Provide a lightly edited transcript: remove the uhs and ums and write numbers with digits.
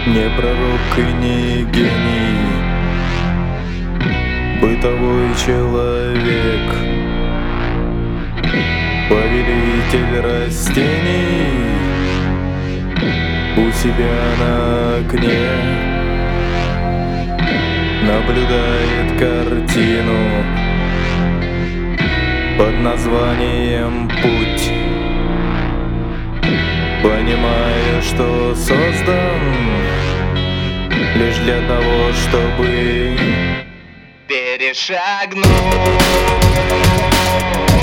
Не пророк и не гений, бытовой человек, повелитель растений, у себя на окне наблюдает картину под названием «Путь», понимая, что создан лишь для того, чтобы перешагнуть